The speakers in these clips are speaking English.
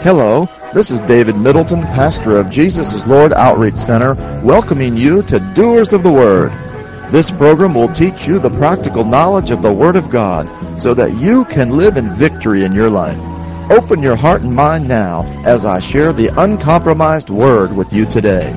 Hello, this is David Middleton, pastor of Jesus is Lord Outreach Center, welcoming you to Doers of the Word. This program will teach you the practical knowledge of the Word of God so that you can live in victory in your life. Open your heart and mind now as I share the uncompromised Word with you today.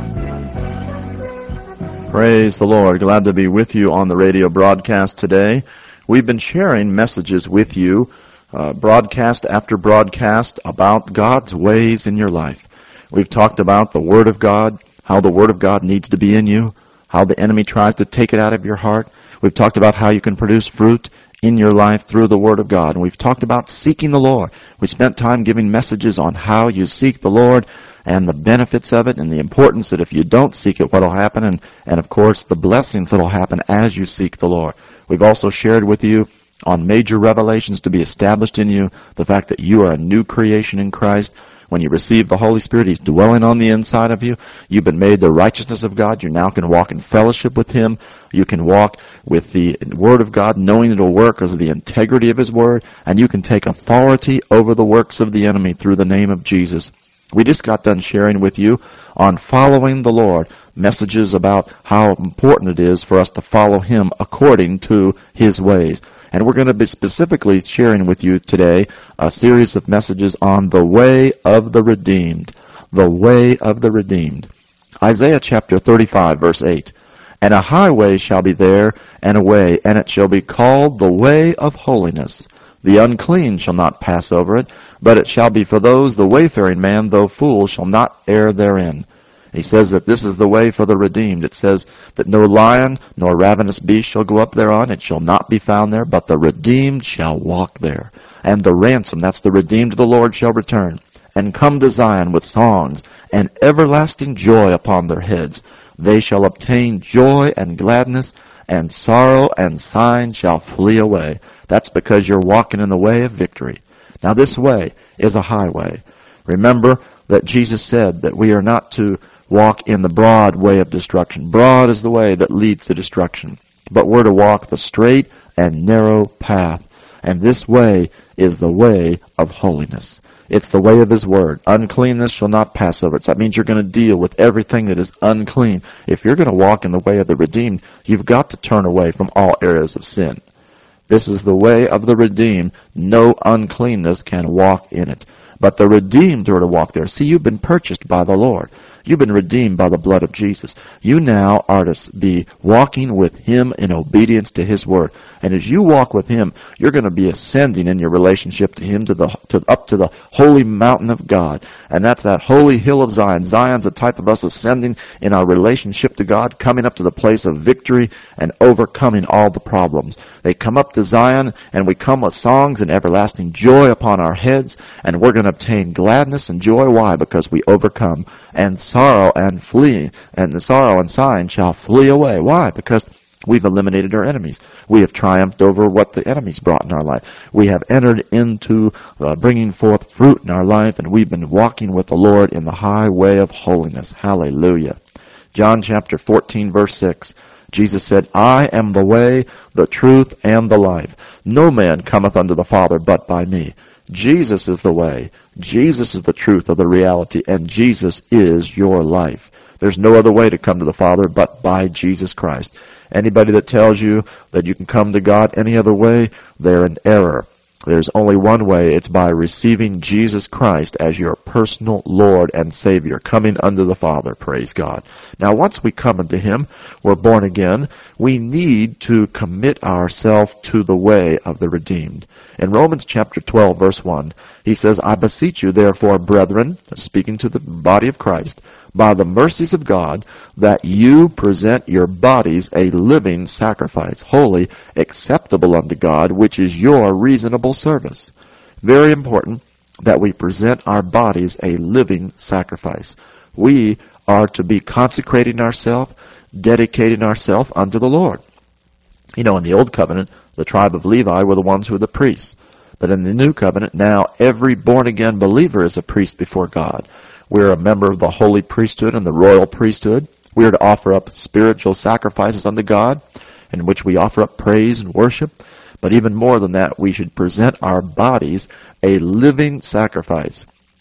Praise the Lord. Glad to be with you on the radio broadcast today. We've been sharing messages with you broadcast after broadcast about God's ways in your life. We've talked about the Word of God, how the Word of God needs to be in you, how the enemy tries to take it out of your heart. We've talked about how you can produce fruit in your life through the Word of God. And we've talked about seeking the Lord. We spent time giving messages on how you seek the Lord and the benefits of it and the importance that if you don't seek it, what will happen, and of course the blessings that will happen as you seek the Lord. We've also shared with you on major revelations to be established in you, the fact that you are a new creation in Christ. When you receive the Holy Spirit, He's dwelling on the inside of you. You've been made the righteousness of God. You now can walk in fellowship with Him. You can walk with the Word of God, knowing it will work because of the integrity of His Word, and you can take authority over the works of the enemy through the name of Jesus. We just got done sharing with you on following the Lord, messages about how important it is for us to follow Him according to His ways. And we're going to be specifically sharing with you today a series of messages on the way of the redeemed. The way of the redeemed. Isaiah chapter 35, verse 8. And a highway shall be there, and a way, and it shall be called the way of holiness. The unclean shall not pass over it, but it shall be for those, the wayfaring man, though fool, shall not err therein. He says that this is the way for the redeemed. It says that no lion nor ravenous beast shall go up thereon. It shall not be found there, but the redeemed shall walk there. And the ransom, that's the redeemed of the Lord, shall return, and come to Zion with songs and everlasting joy upon their heads. They shall obtain joy and gladness, and sorrow and sighing shall flee away. That's because you're walking in the way of victory. Now this way is a highway. Remember that Jesus said that we are not to walk in the broad way of destruction. Broad is the way that leads to destruction. But we're to walk the straight and narrow path. And this way is the way of holiness. It's the way of His Word. Uncleanness shall not pass over it. So that means you're going to deal with everything that is unclean. If you're going to walk in the way of the redeemed, you've got to turn away from all areas of sin. This is the way of the redeemed. No uncleanness can walk in it. But the redeemed are to walk there. See, you've been purchased by the Lord. You've been redeemed by the blood of Jesus. You now are to be walking with Him in obedience to His Word. And as you walk with Him, you're going to be ascending in your relationship to Him up to the holy mountain of God. And that's that holy hill of Zion. Zion's a type of us ascending in our relationship to God, coming up to the place of victory and overcoming all the problems. They come up to Zion, and we come with songs and everlasting joy upon our heads, and we're going to obtain gladness and joy. Why? Because we overcome. And sorrow and the sorrow and sighing shall flee away. Why? Because we've eliminated our enemies. We have triumphed over what the enemies brought in our life. We have entered into bringing forth fruit in our life, and we've been walking with the Lord in the highway of holiness. Hallelujah. John chapter 14, verse 6. Jesus said, I am the way, the truth, and the life. No man cometh unto the Father but by me. Jesus is the way. Jesus is the truth of the reality, and Jesus is your life. There's no other way to come to the Father but by Jesus Christ. Anybody that tells you that you can come to God any other way, they're in error. There's only one way. It's by receiving Jesus Christ as your personal Lord and Savior, coming unto the Father. Praise God. Now, once we come unto Him, we're born again, we need to commit ourselves to the way of the redeemed. In Romans chapter 12, verse 1, he says, I beseech you, therefore, brethren, speaking to the body of Christ, by the mercies of God, that you present your bodies a living sacrifice, holy, acceptable unto God, which is your reasonable service. Very important that we present our bodies a living sacrifice. We are to be consecrating ourselves, dedicating ourselves unto the Lord. You know, in the Old Covenant, the tribe of Levi were the ones who were the priests. But in the New Covenant, now every born-again believer is a priest before God. We're a member of the holy priesthood and the royal priesthood. We are to offer up spiritual sacrifices unto God, in which we offer up praise and worship. But even more than that, we should present our bodies a living sacrifice.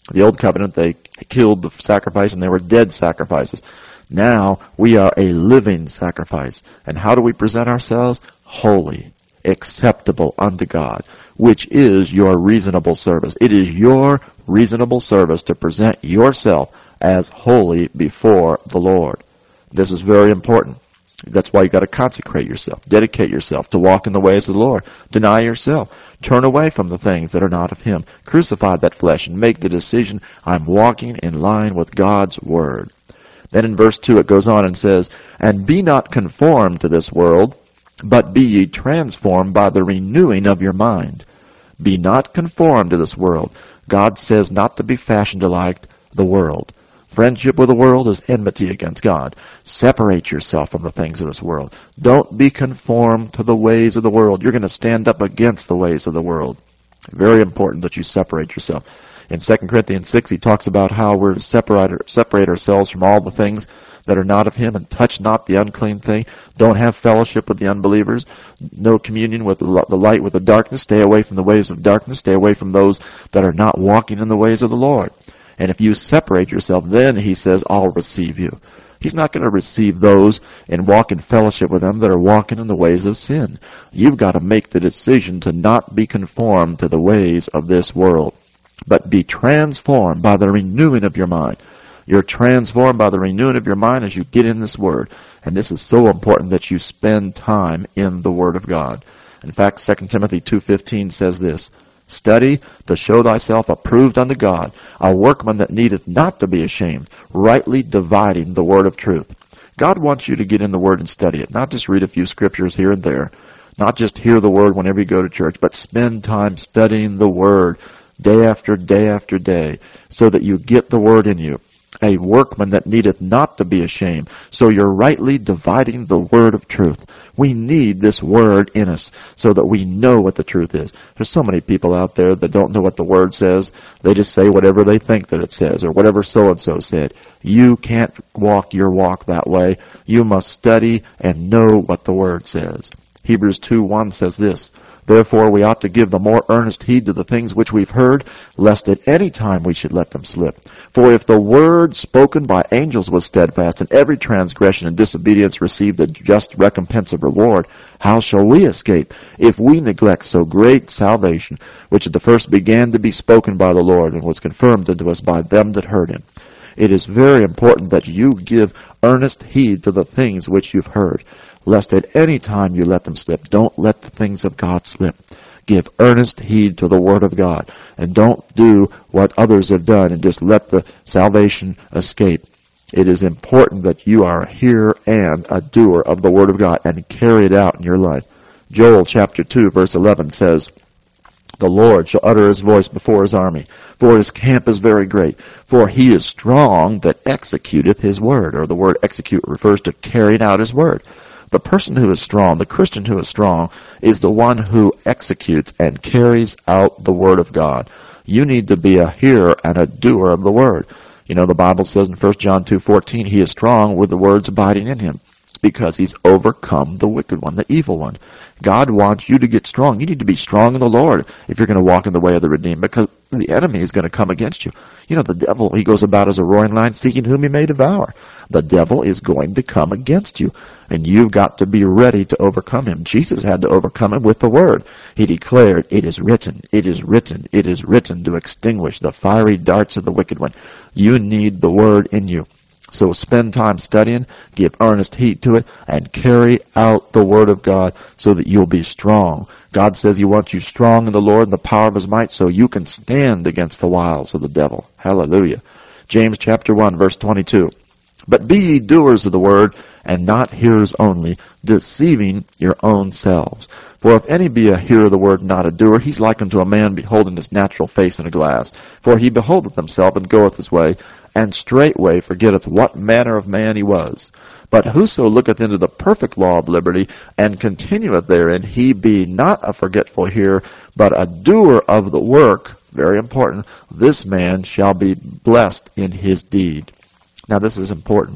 The old covenant, they killed the sacrifice and they were dead sacrifices. Now we are a living sacrifice. And how do we present ourselves? Holy, acceptable unto God, which is your reasonable service. It is your reasonable service to present yourself as holy before the Lord. This is very important. That's why you've got to consecrate yourself, dedicate yourself to walk in the ways of the Lord. Deny yourself. Turn away from the things that are not of Him. Crucify that flesh and make the decision, I'm walking in line with God's Word. Then in verse 2 it goes on and says, And be not conformed to this world, but be ye transformed by the renewing of your mind. Be not conformed to this world. God says not to be fashioned like the world. Friendship with the world is enmity against God. Separate yourself from the things of this world. Don't be conformed to the ways of the world. You're going to stand up against the ways of the world. Very important that you separate yourself. In 2 Corinthians 6, he talks about how we're to separate ourselves from all the things that are not of Him, and touch not the unclean thing. Don't have fellowship with the unbelievers. No communion with the light with the darkness. Stay away from the ways of darkness. Stay away from those that are not walking in the ways of the Lord. And if you separate yourself, then He says, I'll receive you. He's not going to receive those and walk in fellowship with them that are walking in the ways of sin. You've got to make the decision to not be conformed to the ways of this world, but be transformed by the renewing of your mind. You're transformed by the renewing of your mind as you get in this Word. And this is so important that you spend time in the Word of God. In fact, 2 Timothy 2:15 says this, Study to show thyself approved unto God, a workman that needeth not to be ashamed, rightly dividing the word of truth. God wants you to get in the Word and study it, not just read a few scriptures here and there, not just hear the Word whenever you go to church, but spend time studying the Word day after day after day, so that you get the Word in you. A workman that needeth not to be ashamed. So you're rightly dividing the word of truth. We need this Word in us so that we know what the truth is. There's so many people out there that don't know what the Word says. They just say whatever they think that it says, or whatever so-and-so said. You can't walk your walk that way. You must study and know what the Word says. Hebrews 2:1 says this, Therefore we ought to give the more earnest heed to the things which we've heard, lest at any time we should let them slip. For if the word spoken by angels was steadfast, and every transgression and disobedience received a just recompense of reward, how shall we escape if we neglect so great salvation, which at the first began to be spoken by the Lord, and was confirmed unto us by them that heard Him? It is very important that you give earnest heed to the things which you've heard, lest at any time you let them slip. Don't let the things of God slip. Give earnest heed to the Word of God. And don't do what others have done and just let the salvation escape. It is important that you are a hearer and a doer of the Word of God and carry it out in your life. Joel chapter 2 verse 11 says, The Lord shall utter His voice before His army, for His camp is very great. For He is strong that executeth His word. Or the word execute refers to carrying out His word. The person who is strong, the Christian who is strong, is the one who executes and carries out the Word of God. You need to be a hearer and a doer of the Word. You know, the Bible says in 1 John 2:14, He is strong with the words abiding in Him, because He's overcome the wicked one, the evil one. God wants you to get strong. You need to be strong in the Lord if you're going to walk in the way of the redeemed, because the enemy is going to come against you. You know, the devil, he goes about as a roaring lion seeking whom he may devour. The devil is going to come against you, and you've got to be ready to overcome him. Jesus had to overcome him with the Word. He declared, It is written, it is written, it is written, to extinguish the fiery darts of the wicked one. You need the Word in you. So spend time studying, give earnest heed to it, and carry out the Word of God so that you'll be strong. God says He wants you strong in the Lord and the power of His might so you can stand against the wiles of the devil. Hallelujah. James chapter 1 verse 22. But be ye doers of the word, and not hearers only, deceiving your own selves. For if any be a hearer of the word, and not a doer, he's like unto a man beholding his natural face in a glass. For he beholdeth himself, and goeth his way, and straightway forgetteth what manner of man he was. But whoso looketh into the perfect law of liberty, and continueth therein, he be not a forgetful hearer, but a doer of the work, very important, this man shall be blessed in his deed. Now this is important.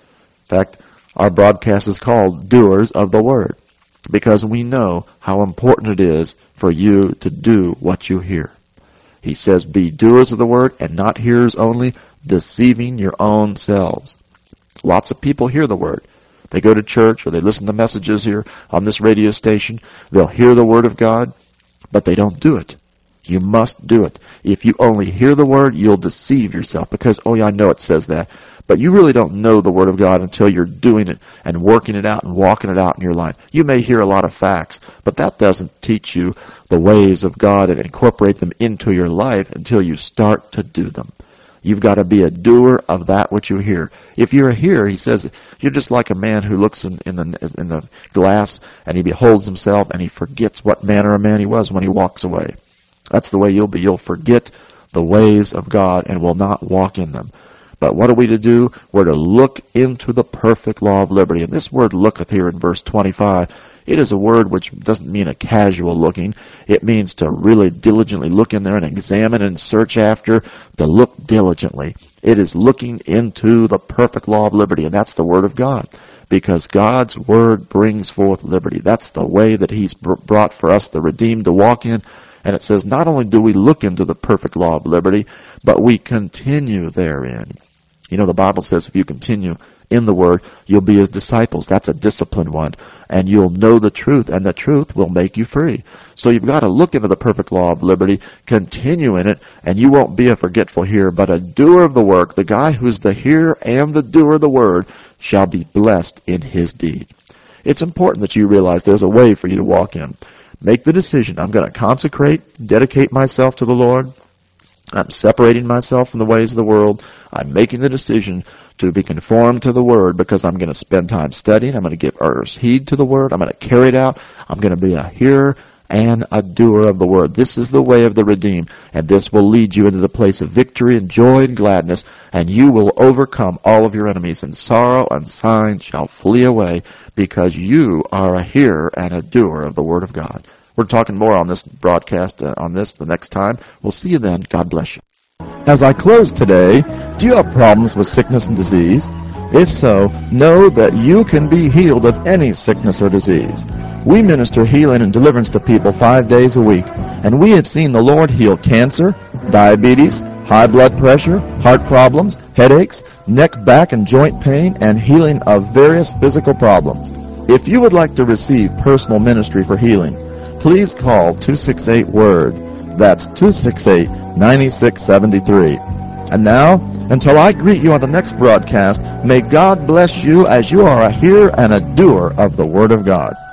In fact, our broadcast is called Doers of the Word, because we know how important it is for you to do what you hear. He says, be doers of the word and not hearers only, deceiving your own selves. Lots of people hear the word. They go to church or they listen to messages here on this radio station. They'll hear the word of God, but they don't do it. You must do it. If you only hear the word, you'll deceive yourself because, oh yeah, I know it says that. But you really don't know the word of God until you're doing it and working it out and walking it out in your life. You may hear a lot of facts, but that doesn't teach you the ways of God and incorporate them into your life until you start to do them. You've got to be a doer of that which you hear. If you're a hearer, he says, you're just like a man who looks in the glass and he beholds himself and he forgets what manner of man he was when he walks away. That's the way you'll be. You'll forget the ways of God and will not walk in them. But what are we to do? We're to look into the perfect law of liberty. And this word looketh here in verse 25, it is a word which doesn't mean a casual looking. It means to really diligently look in there and examine and search after, to look diligently. It is looking into the perfect law of liberty, and that's the Word of God. Because God's Word brings forth liberty. That's the way that He's brought for us, the redeemed, to walk in. And it says, not only do we look into the perfect law of liberty, but we continue therein. You know, the Bible says if you continue in the Word, you'll be His disciples. That's a disciplined one. And you'll know the truth, and the truth will make you free. So you've got to look into the perfect law of liberty, continue in it, and you won't be a forgetful hearer, but a doer of the work. The guy who's the hearer and the doer of the Word shall be blessed in his deed. It's important that you realize there's a way for you to walk in. Make the decision. I'm going to consecrate, dedicate myself to the Lord. I'm separating myself from the ways of the world. I'm making the decision to be conformed to the Word because I'm going to spend time studying. I'm going to give earnest heed to the Word. I'm going to carry it out. I'm going to be a hearer and a doer of the Word. This is the way of the redeemed, and this will lead you into the place of victory and joy and gladness, and you will overcome all of your enemies, and sorrow and sighing shall flee away because you are a hearer and a doer of the Word of God. We're talking more on this broadcast, on this the next time. We'll see you then. God bless you. As I close today, do you have problems with sickness and disease? If so, know that you can be healed of any sickness or disease. We minister healing and deliverance to people 5 days a week, and we have seen the Lord heal cancer, diabetes, high blood pressure, heart problems, headaches, neck, back, and joint pain, and healing of various physical problems. If you would like to receive personal ministry for healing, please call 268-WORD. That's 268-9673. And now, until I greet you on the next broadcast, may God bless you as you are a hearer and a doer of the Word of God.